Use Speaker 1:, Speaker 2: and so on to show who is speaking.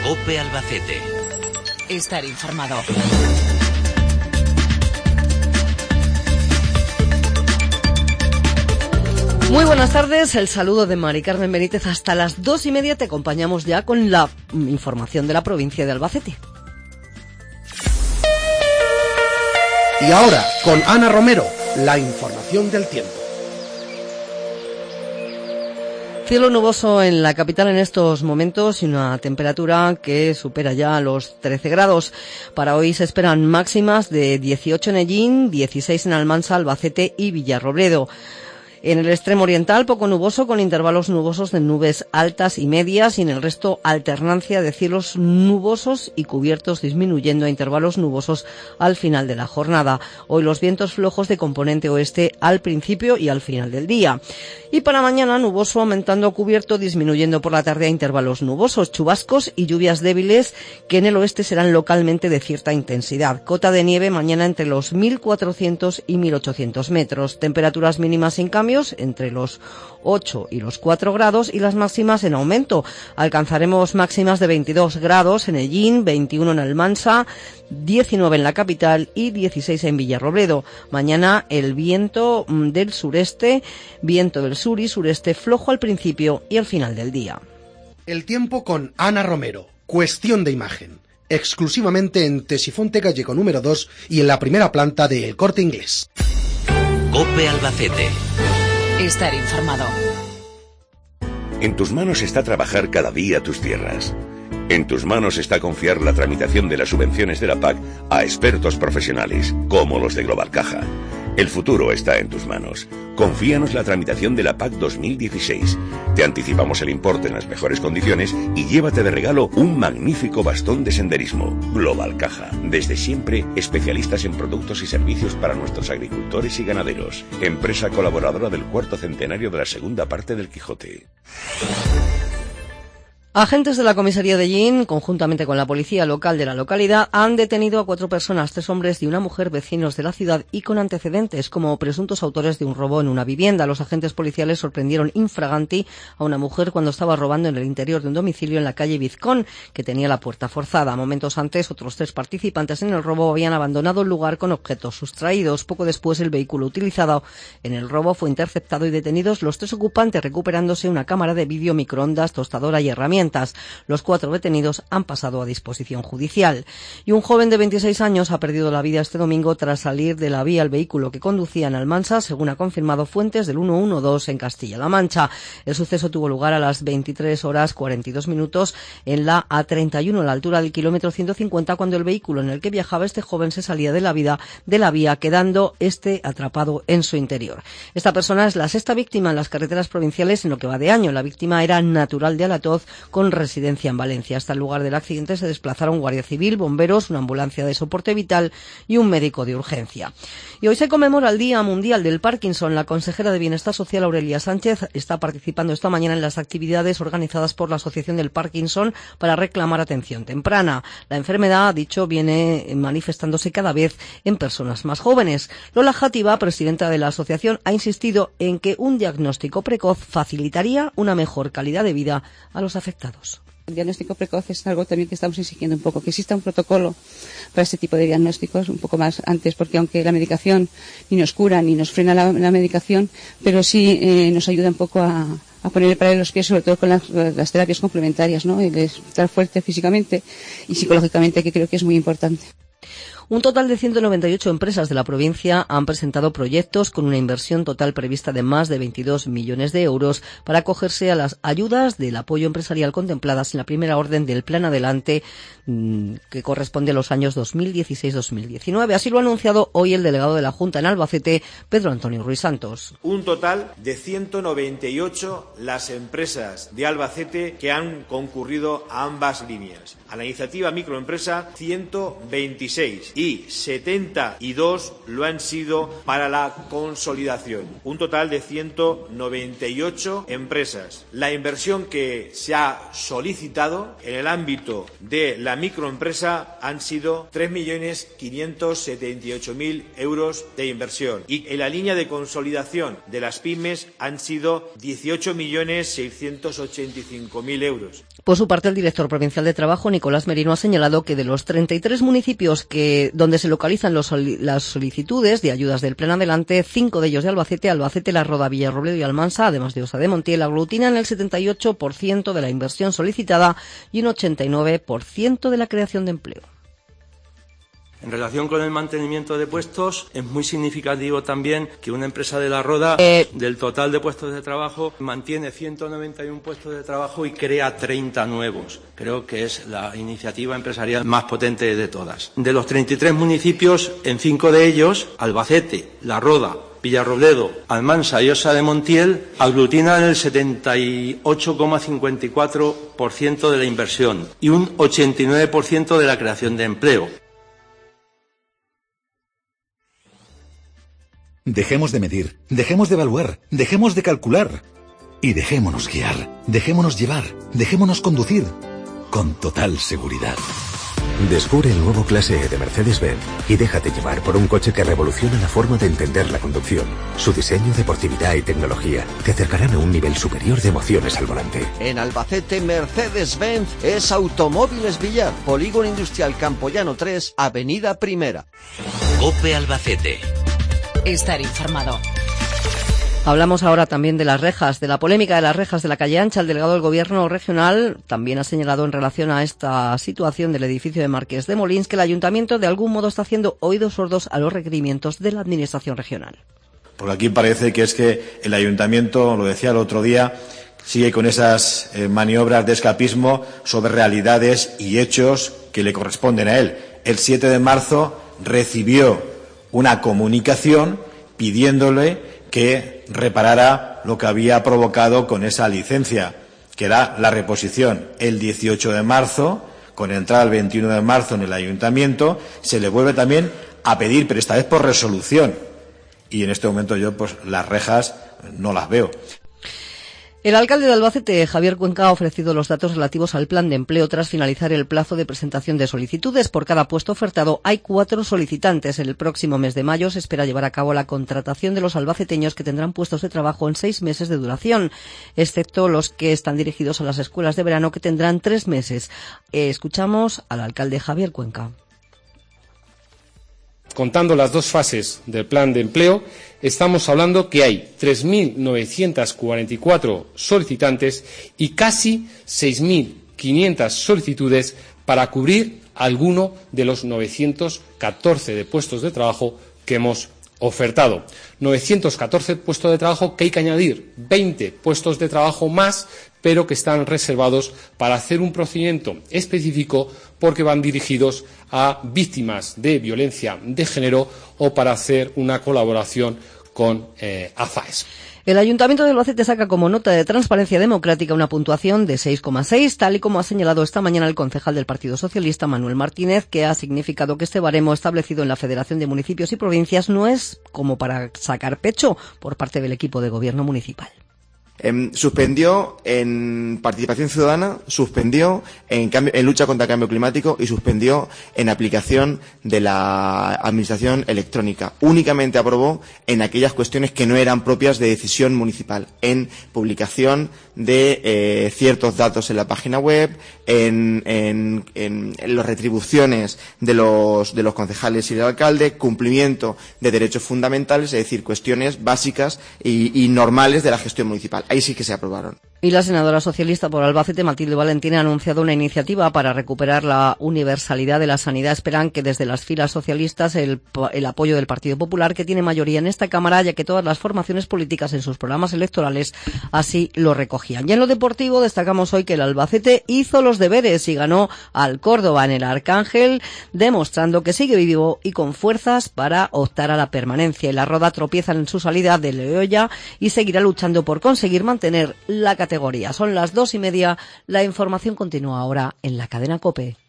Speaker 1: COPE Albacete.
Speaker 2: Estar informado.
Speaker 3: Muy buenas tardes, el saludo de Mari Carmen Benítez. Hasta las 2:30 te acompañamos ya con la información de la provincia de Albacete.
Speaker 4: Y ahora, con Ana Romero, la información del tiempo.
Speaker 3: Cielo nuboso en la capital en estos momentos y una temperatura que supera ya los 13 grados. Para hoy se esperan máximas de 18 en Ellín, 16 en Almansa, Albacete y Villarrobledo. En el extremo oriental, poco nuboso, con intervalos nubosos de nubes altas y medias, y en el resto alternancia de cielos nubosos y cubiertos, disminuyendo a intervalos nubosos al final de la jornada. Hoy los vientos flojos de componente oeste al principio y al final del día. Y para mañana, nuboso aumentando a cubierto, disminuyendo por la tarde a intervalos nubosos, chubascos y lluvias débiles que en el oeste serán localmente de cierta intensidad. Cota de nieve mañana entre los 1.400 y 1.800 metros. Temperaturas mínimas sin cambio, entre los 8 y los 4 grados, y las máximas en aumento. Alcanzaremos máximas de 22 grados en Ellín, 21 en Almansa, 19 en la capital y 16 en Villarrobledo. Mañana el viento del sureste, viento del sur y sureste flojo al principio y al final del día.
Speaker 4: El tiempo con Ana Romero. Cuestión de imagen. Exclusivamente en Tesifonte Gallego número 2 y en la primera planta de El Corte Inglés.
Speaker 1: COPE Albacete.
Speaker 2: Estar informado.
Speaker 5: En tus manos está trabajar cada día tus tierras. En tus manos está confiar la tramitación de las subvenciones de la PAC a expertos profesionales, como los de Global Caja. El futuro está en tus manos. Confíanos la tramitación de la PAC 2016. Te anticipamos el importe en las mejores condiciones y llévate de regalo un magnífico bastón de senderismo. Global Caja. Desde siempre, especialistas en productos y servicios para nuestros agricultores y ganaderos. Empresa colaboradora del 4º centenario de la segunda parte del Quijote.
Speaker 3: Agentes de la comisaría de Ellín, conjuntamente con la policía local de la localidad, han detenido a 4 personas, 3 hombres y una mujer, vecinos de la ciudad y con antecedentes como presuntos autores de un robo en una vivienda. Los agentes policiales sorprendieron infraganti a una mujer cuando estaba robando en el interior de un domicilio en la calle Vizcón, que tenía la puerta forzada. Momentos antes, otros 3 participantes en el robo habían abandonado el lugar con objetos sustraídos. Poco después, el vehículo utilizado en el robo fue interceptado y detenidos los 3 ocupantes, recuperándose una cámara de vídeo, microondas, tostadora y herramientas. Los 4 detenidos han pasado a disposición judicial. Y un joven de 26 años ha perdido la vida este domingo tras salir de la vía el vehículo que conducía en Almansa, según ha confirmado fuentes del 112 en Castilla-La Mancha. El suceso tuvo lugar a las 23:42 en la A31, a la altura del kilómetro 150, cuando el vehículo en el que viajaba este joven se salía de la vía, quedando este atrapado en su interior. Esta persona es la 6ª víctima en las carreteras provinciales en lo que va de año. La víctima era natural de Alatoz, con residencia en Valencia. Hasta el lugar del accidente se desplazaron Guardia Civil, bomberos, una ambulancia de soporte vital y un médico de urgencia. Y hoy se conmemora el Día Mundial del Parkinson. La consejera de Bienestar Social, Aurelia Sánchez, está participando esta mañana en las actividades organizadas por la Asociación del Parkinson para reclamar atención temprana. La enfermedad, ha dicho, viene manifestándose cada vez en personas más jóvenes. Lola Játiva, presidenta de la asociación, ha insistido en que un diagnóstico precoz facilitaría una mejor calidad de vida a los afectados.
Speaker 6: El diagnóstico precoz es algo también que estamos exigiendo un poco, que exista un protocolo para este tipo de diagnósticos un poco más antes, porque aunque la medicación ni nos cura ni nos frena la medicación, pero sí nos ayuda un poco a ponerle para los pies, sobre todo con las terapias complementarias, ¿no? El estar fuerte físicamente y psicológicamente, que creo que es muy importante.
Speaker 3: Un total de 198 empresas de la provincia han presentado proyectos con una inversión total prevista de más de 22 millones de euros para acogerse a las ayudas del apoyo empresarial contempladas en la primera orden del Plan Adelante, que corresponde a los años 2016-2019. Así lo ha anunciado hoy el delegado de la Junta en Albacete, Pedro Antonio Ruiz Santos.
Speaker 7: Un total de 198 las empresas de Albacete que han concurrido a ambas líneas. A la iniciativa microempresa, 126 y 72 lo han sido para la consolidación. Un total de 198 empresas. La inversión que se ha solicitado en el ámbito de la microempresa han sido 3.578.000 euros de inversión. Y en la línea de consolidación de las pymes han sido 18.685.000 euros.
Speaker 3: Por su parte, el director provincial de Trabajo, Nicolás Merino, ha señalado que de los 33 municipios donde se localizan las solicitudes de ayudas del Plan Adelante, 5 de ellos de Albacete, La Roda, Villarrobledo y Almansa, además de Osa de Montiel, aglutinan el 78% de la inversión solicitada y un 89% de la creación de empleo.
Speaker 8: En relación con el mantenimiento de puestos, es muy significativo también que una empresa de La Roda, del total de puestos de trabajo, mantiene 191 puestos de trabajo y crea 30 nuevos. Creo que es la iniciativa empresarial más potente de todas. De los 33 municipios, en 5 de ellos, Albacete, La Roda, Villarrobledo, Almansa y Osa de Montiel, aglutinan el 78,54% de la inversión y un 89% de la creación de empleo.
Speaker 9: Dejemos de medir, dejemos de evaluar, dejemos de calcular y dejémonos guiar, dejémonos llevar, dejémonos conducir con total seguridad.
Speaker 10: Descubre el nuevo Clase E de Mercedes-Benz y déjate llevar por un coche que revoluciona la forma de entender la conducción. Su diseño, deportividad y tecnología te acercarán a un nivel superior de emociones al volante.
Speaker 11: En Albacete, Mercedes-Benz es Automóviles Villar, Polígono Industrial Campoyano 3, Avenida Primera.
Speaker 1: COPE Albacete.
Speaker 2: Estar informado.
Speaker 3: Hablamos ahora también de las rejas, de la polémica de las rejas de la calle Ancha. El delegado del Gobierno regional también ha señalado en relación a esta situación del edificio de Marqués de Molins que el Ayuntamiento de algún modo está haciendo oídos sordos a los requerimientos de la Administración regional.
Speaker 7: Porque aquí parece que es que el Ayuntamiento, lo decía el otro día, sigue con esas maniobras de escapismo sobre realidades y hechos que le corresponden a él. El 7 de marzo recibió una comunicación pidiéndole que reparara lo que había provocado con esa licencia, que era la reposición. El 18 de marzo, con entrada el 21 de marzo en el Ayuntamiento, se le vuelve también a pedir, pero esta vez por resolución. Y en este momento yo, pues las rejas no las veo.
Speaker 3: El alcalde de Albacete, Javier Cuenca, ha ofrecido los datos relativos al plan de empleo tras finalizar el plazo de presentación de solicitudes. Por cada puesto ofertado hay 4 solicitantes. En el próximo mes de mayo se espera llevar a cabo la contratación de los albaceteños que tendrán puestos de trabajo en 6 meses de duración, excepto los que están dirigidos a las escuelas de verano que tendrán 3 meses. Escuchamos al alcalde Javier Cuenca.
Speaker 12: Contando las 2 fases del plan de empleo, estamos hablando que hay 3.944 solicitantes y casi 6.500 solicitudes para cubrir alguno de los 914 de puestos de trabajo que hemos ofertado. 914 puestos de trabajo que hay que añadir 20 puestos de trabajo más, pero que están reservados para hacer un procedimiento específico porque van dirigidos a víctimas de violencia de género o para hacer una colaboración con AFAES.
Speaker 3: El Ayuntamiento de Albacete saca como nota de transparencia democrática una puntuación de 6,6, tal y como ha señalado esta mañana el concejal del Partido Socialista, Manuel Martínez, que ha significado que este baremo establecido en la Federación de Municipios y Provincias no es como para sacar pecho por parte del equipo de gobierno municipal.
Speaker 13: Suspendió en participación ciudadana, suspendió en lucha contra el cambio climático y suspendió en aplicación de la administración electrónica. Únicamente aprobó en aquellas cuestiones que no eran propias de decisión municipal, en publicación de ciertos datos en la página web, en las retribuciones de los concejales y del alcalde, cumplimiento de derechos fundamentales, es decir, cuestiones básicas y normales de la gestión municipal. Ahí sí que se aprobaron.
Speaker 3: Y la senadora socialista por Albacete, Matilde Valentín, ha anunciado una iniciativa para recuperar la universalidad de la sanidad. Esperan que desde las filas socialistas el apoyo del Partido Popular, que tiene mayoría en esta Cámara, ya que todas las formaciones políticas en sus programas electorales así lo recogían. Y en lo deportivo destacamos hoy que el Albacete hizo los deberes y ganó al Córdoba en el Arcángel, demostrando que sigue vivo y con fuerzas para optar a la permanencia. Y la Roda tropieza en su salida de Leoya y seguirá luchando por conseguir mantener la categoría. Son las 2:30. La información continúa ahora en la cadena COPE.